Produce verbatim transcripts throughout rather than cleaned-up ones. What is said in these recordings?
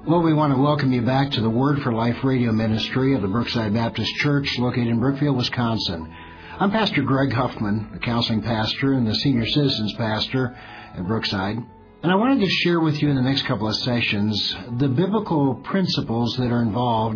Well, we want to welcome you back to the Word for Life radio ministry of the Brookside Baptist Church located in Brookfield, Wisconsin. I'm Pastor Greg Huffman, the counseling pastor and the senior citizens pastor at Brookside. And I wanted to share with you in the next couple of sessions the biblical principles that are involved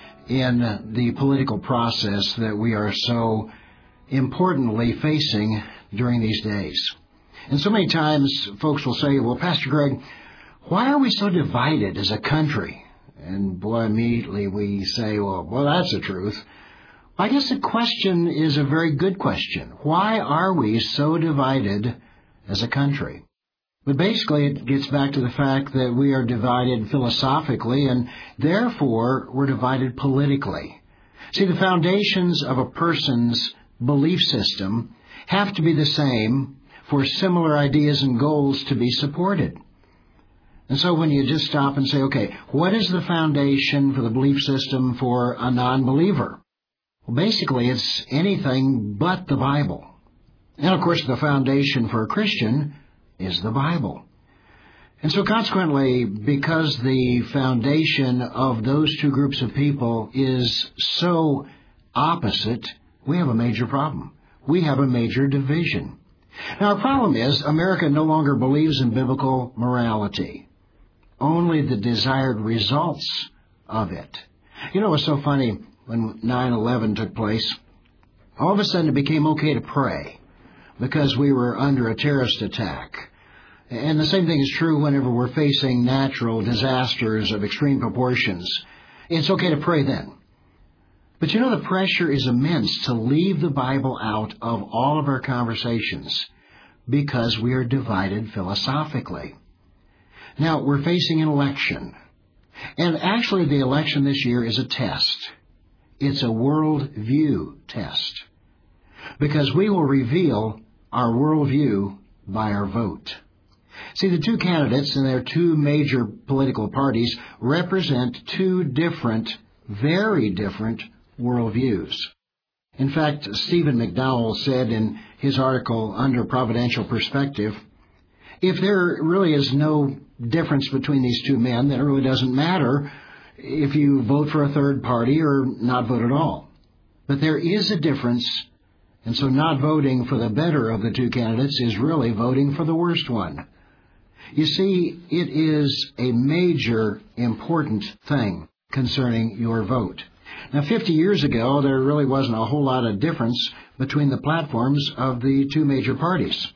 in the political process that we are so importantly facing during these days. And so many times folks will say, well, Pastor Greg, why are we so divided as a country? And boy, immediately we say, well, well, that's the truth. I guess the question is a very good question. Why are we so divided as a country? But basically it gets back to the fact that we are divided philosophically and therefore we're divided politically. See, the foundations of a person's belief system have to be the same for similar ideas and goals to be supported. And so when you just stop and say, okay, what is the foundation for the belief system for a non-believer? Well, basically, it's anything but the Bible. And, of course, the foundation for a Christian is the Bible. And so consequently, because the foundation of those two groups of people is so opposite, we have a major problem. We have a major division. Now, our problem is America no longer believes in biblical morality. Only the desired results of it. You know, it was so funny when nine eleven took place. All of a sudden it became okay to pray because we were under a terrorist attack. And the same thing is true whenever we're facing natural disasters of extreme proportions. It's okay to pray then. But you know, the pressure is immense to leave the Bible out of all of our conversations because we are divided philosophically. Now, we're facing an election, and actually the election this year is a test. It's a worldview test, because we will reveal our worldview by our vote. See, the two candidates and their two major political parties represent two different, very different worldviews. In fact, Stephen McDowell said in his article, Under Providential Perspective, if there really is no difference between these two men, then it really doesn't matter if you vote for a third party or not vote at all. But there is a difference, and so not voting for the better of the two candidates is really voting for the worst one. You see, it is a major, important thing concerning your vote. Now, fifty years ago, there really wasn't a whole lot of difference between the platforms of the two major parties.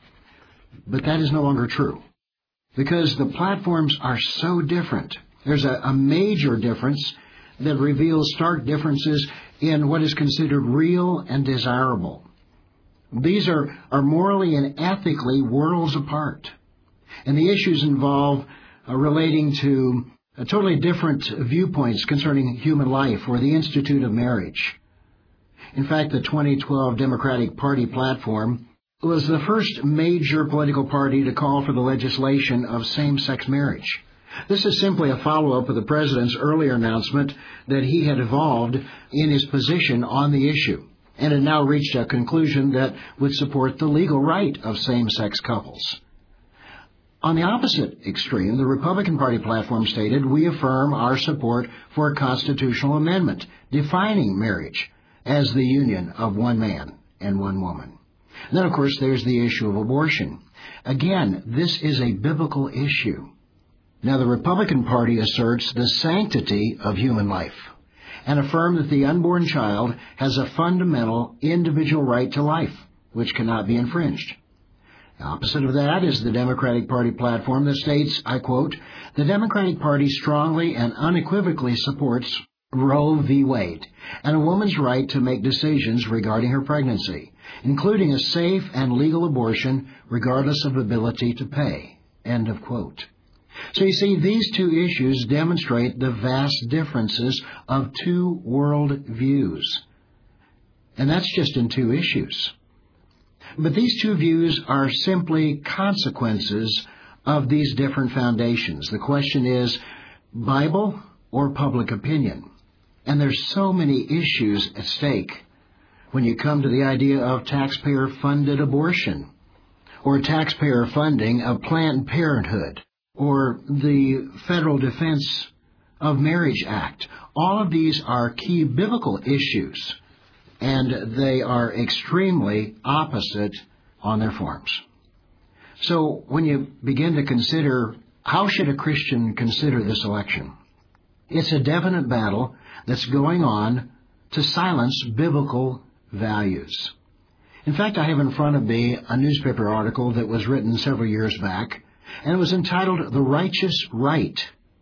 But that is no longer true, because the platforms are so different. There's a, a major difference that reveals stark differences in what is considered real and desirable. These are, are morally and ethically worlds apart. And the issues involve uh, relating to uh, totally different viewpoints concerning human life or the institute of marriage. In fact, the twenty twelve Democratic Party platform was the first major political party to call for the legislation of same-sex marriage. This is simply a follow-up of the president's earlier announcement that he had evolved in his position on the issue, and had now reached a conclusion that would support the legal right of same-sex couples. On the opposite extreme, the Republican Party platform stated, we affirm our support for a constitutional amendment defining marriage as the union of one man and one woman. And then, of course, there's the issue of abortion. Again, this is a biblical issue. Now, the Republican Party asserts the sanctity of human life and affirm that the unborn child has a fundamental individual right to life, which cannot be infringed. The opposite of that is the Democratic Party platform that states, I quote, the Democratic Party strongly and unequivocally supports Roe v. Wade and a woman's right to make decisions regarding her pregnancy, including a safe and legal abortion regardless of ability to pay. End of quote. So you see, these two issues demonstrate the vast differences of two world views. And that's just in two issues. But these two views are simply consequences of these different foundations. The question is, Bible or public opinion? And there's so many issues at stake when you come to the idea of taxpayer-funded abortion, or taxpayer funding of Planned Parenthood, or the federal defense of Marriage Act. All of these are key biblical issues, and they are extremely opposite on their forms. So when you begin to consider how should a Christian consider this election, it's a definite battle that's going on to silence biblical values. In fact, I have in front of me a newspaper article that was written several years back, and it was entitled "The Righteous Right: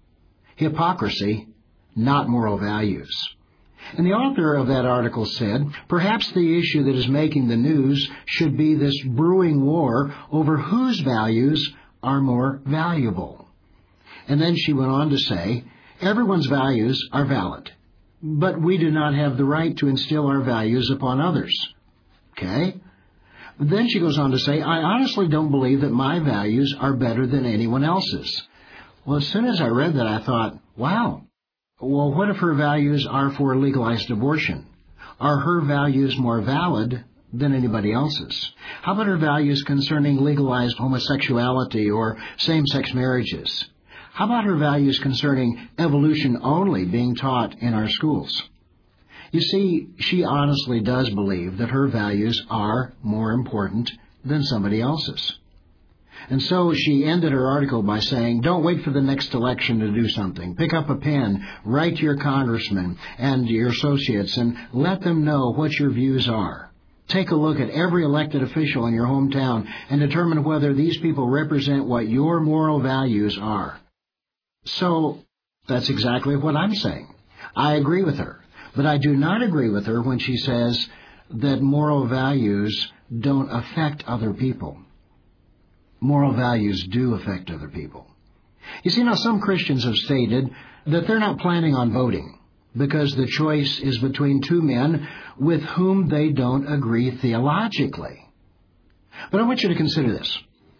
Hypocrisy, Not Moral Values." And the author of that article said, perhaps the issue that is making the news should be this brewing war over whose values are more valuable. And then she went on to say, everyone's values are valid, but we do not have the right to instill our values upon others. Okay? Then she goes on to say, I honestly don't believe that my values are better than anyone else's. Well, as soon as I read that, I thought, wow. Well, what if her values are for legalized abortion? Are her values more valid than anybody else's? How about her values concerning legalized homosexuality or same-sex marriages? How about her values concerning evolution only being taught in our schools? You see, she honestly does believe that her values are more important than somebody else's. And so she ended her article by saying, don't wait for the next election to do something. Pick up a pen, write to your congressman and your associates, and let them know what your views are. Take a look at every elected official in your hometown and determine whether these people represent what your moral values are. So that's exactly what I'm saying. I agree with her, but I do not agree with her when she says that moral values don't affect other people. Moral values do affect other people. You see, now some Christians have stated that they're not planning on voting because the choice is between two men with whom they don't agree theologically. But I want you to consider this.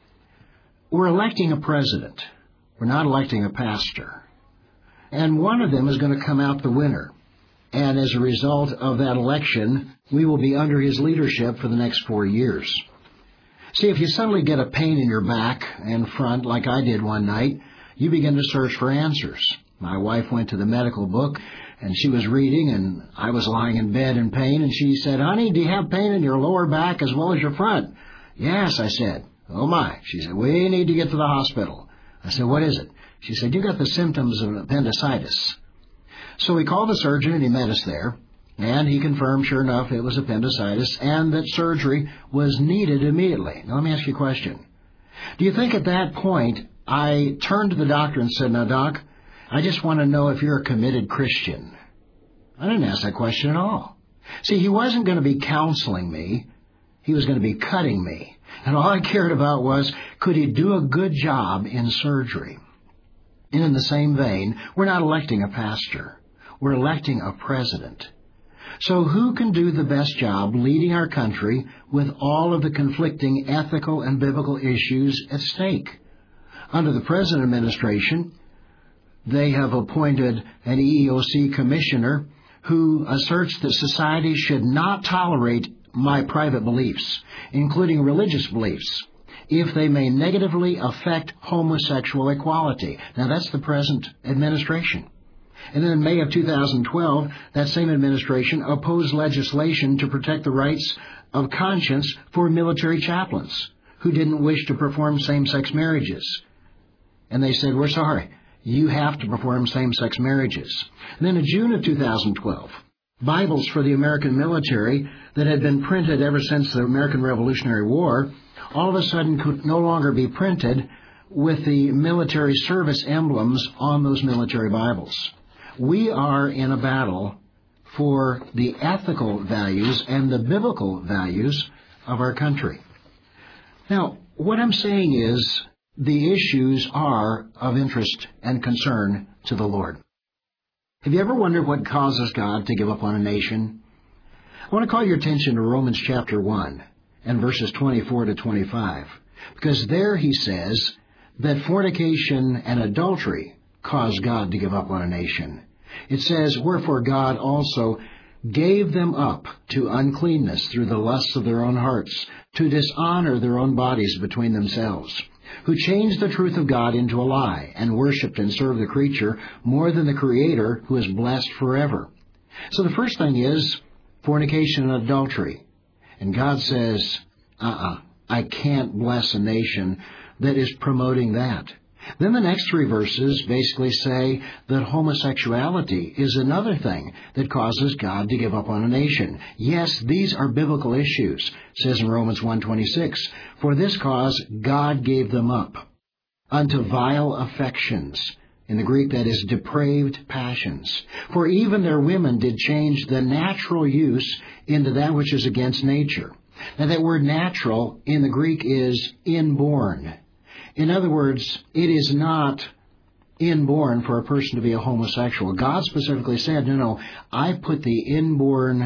We're electing a president. We're not electing a pastor. And one of them is going to come out the winner. And as a result of that election, we will be under his leadership for the next four years. See, if you suddenly get a pain in your back and front, like I did one night, you begin to search for answers. My wife went to the medical book, and she was reading, and I was lying in bed in pain, and she said, honey, do you have pain in your lower back as well as your front? Yes, I said. Oh, my. She said, we need to get to the hospital. I said, what is it? She said, you got the symptoms of appendicitis. So we called the surgeon, and he met us there. And he confirmed, sure enough, it was appendicitis and that surgery was needed immediately. Now, let me ask you a question. Do you think at that point I turned to the doctor and said, now, Doc, I just want to know if you're a committed Christian? I didn't ask that question at all. See, he wasn't going to be counseling me. He was going to be cutting me. And all I cared about was, could he do a good job in surgery? And in the same vein, we're not electing a pastor. We're electing a president. So who can do the best job leading our country with all of the conflicting ethical and biblical issues at stake? Under the present administration, they have appointed an E E O C commissioner who asserts that society should not tolerate my private beliefs, including religious beliefs, if they may negatively affect homosexual equality. Now, that's the present administration. And then in May of two thousand twelve, that same administration opposed legislation to protect the rights of conscience for military chaplains who didn't wish to perform same-sex marriages. And they said, we're sorry, you have to perform same-sex marriages. And then in June of two thousand twelve, Bibles for the American military that had been printed ever since the American Revolutionary War all of a sudden could no longer be printed with the military service emblems on those military Bibles. We are in a battle for the ethical values and the biblical values of our country. Now, what I'm saying is the issues are of interest and concern to the Lord. Have you ever wondered what causes God to give up on a nation? I want to call your attention to Romans chapter one and verses twenty-four to twenty-five, because there he says that fornication and adultery cause God to give up on a nation. It says, wherefore God also gave them up to uncleanness through the lusts of their own hearts, to dishonor their own bodies between themselves. who changed the truth of God into a lie and worshipped and served the creature more than the Creator, who is blessed forever. So the first thing is fornication and adultery. And God says, uh-uh, I can't bless a nation that is promoting that. Then the next three verses basically say that homosexuality is another thing that causes God to give up on a nation. Yes, these are biblical issues. It says in Romans one twenty-six, for this cause God gave them up unto vile affections. In the Greek, that is depraved passions. For even their women did change the natural use into that which is against nature. Now that word natural in the Greek is inborn. In other words, it is not inborn for a person to be a homosexual. God specifically said, no, no, I put the inborn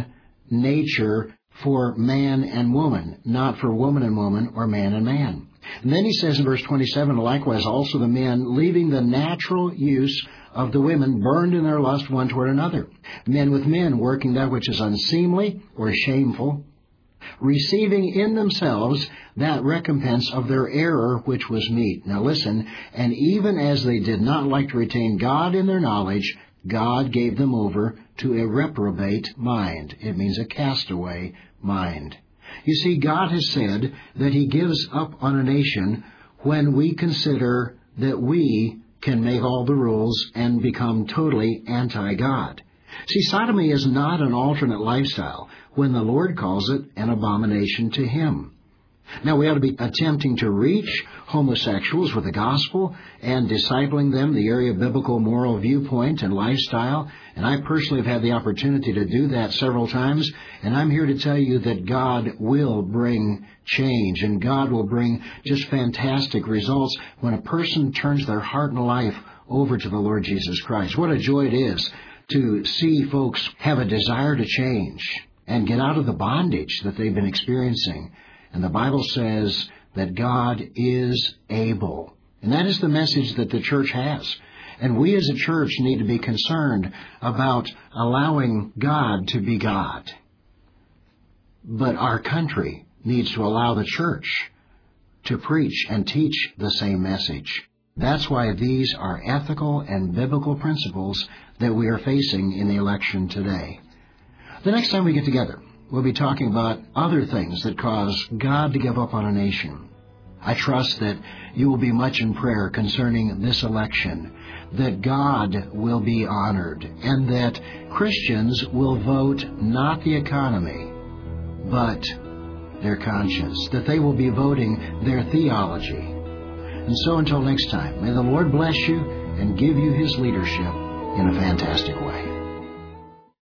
nature for man and woman, not for woman and woman or man and man. And then he says in verse twenty-seven, likewise also the men, leaving the natural use of the women, burned in their lust one toward another. Men with men, working that which is unseemly or shameful, receiving in themselves that recompense of their error which was meet. Now listen, and even as they did not like to retain God in their knowledge, God gave them over to a reprobate mind. It means a castaway mind. You see, God has said that He gives up on a nation when we consider that we can make all the rules and become totally anti-God. See, sodomy is not an alternate lifestyle when the Lord calls it an abomination to Him. Now, we ought to be attempting to reach homosexuals with the gospel and discipling them in the area of biblical moral viewpoint and lifestyle. And I personally have had the opportunity to do that several times. And I'm here to tell you that God will bring change, and God will bring just fantastic results when a person turns their heart and life over to the Lord Jesus Christ. What a joy it is to see folks have a desire to change and get out of the bondage that they've been experiencing. And the Bible says that God is able. And that is the message that the church has. And we as a church need to be concerned about allowing God to be God. But our country needs to allow the church to preach and teach the same message. That's why these are ethical and biblical principles that we are facing in the election today. The next time we get together, we'll be talking about other things that cause God to give up on a nation. I trust that you will be much in prayer concerning this election, that God will be honored, and that Christians will vote not the economy, but their conscience, that they will be voting their theology. And so until next time, may the Lord bless you and give you His leadership in a fantastic way.